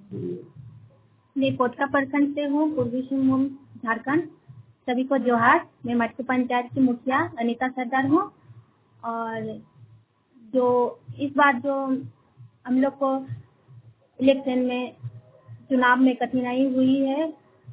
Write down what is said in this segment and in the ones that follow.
मैं कोटका प्रखंड से हूँ, पूर्वी सिंहभूम झारखंड। सभी को जोहार। मैं मटकू पंचायत की मुखिया अनीता सरदार हूँ। और जो इस बार जो हम लोग को इलेक्शन में चुनाव में कठिनाई हुई है,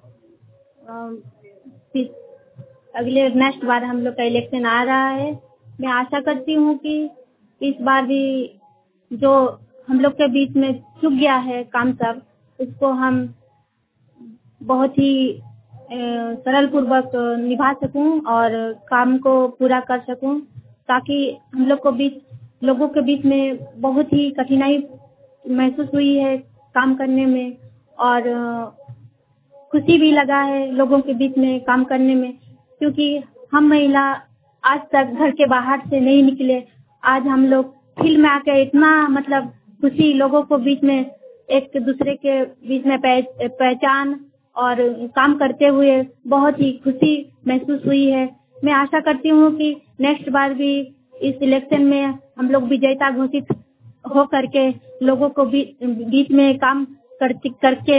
अगले नेक्स्ट बार हम लोग का इलेक्शन आ रहा है। मैं आशा करती हूँ कि इस बार भी जो हम लोग के बीच में चूक गया है काम सब, उसको हम बहुत ही सरल पूर्वक निभा सकूं और काम को पूरा कर सकूं, ताकि हम लोगों के बीच में बहुत ही कठिनाई महसूस हुई है काम करने में, और खुशी भी लगा है लोगों के बीच में काम करने में, क्योंकि हम महिला आज तक घर के बाहर से नहीं निकले। आज हम लोग फील्ड में आके इतना मतलब खुशी लोगों को बीच में, एक दूसरे के बीच में पहचान और काम करते हुए बहुत ही खुशी महसूस हुई है। मैं आशा करती हूँ कि नेक्स्ट बार भी इस इलेक्शन में हम लोग विजेता घोषित हो करके लोगों को बीच में काम करके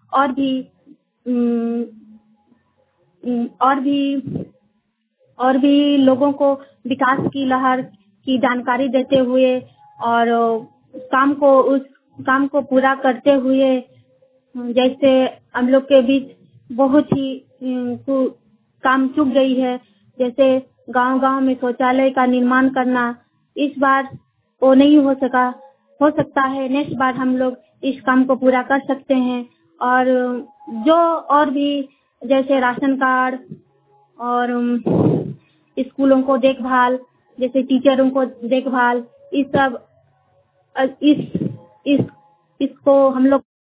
और भी लोगों को विकास की लहर की जानकारी देते हुए और उस काम को पूरा करते हुए, जैसे हम लोग के बीच बहुत ही काम चूक गई है, जैसे गांव-गांव में शौचालय का निर्माण करना, इस बार वो नहीं हो सकता है। नेक्स्ट बार हम लोग इस काम को पूरा कर सकते हैं। और जो और भी जैसे राशन कार्ड और स्कूलों को देखभाल, जैसे टीचरों को देखभाल, इस सब इसको हम लोग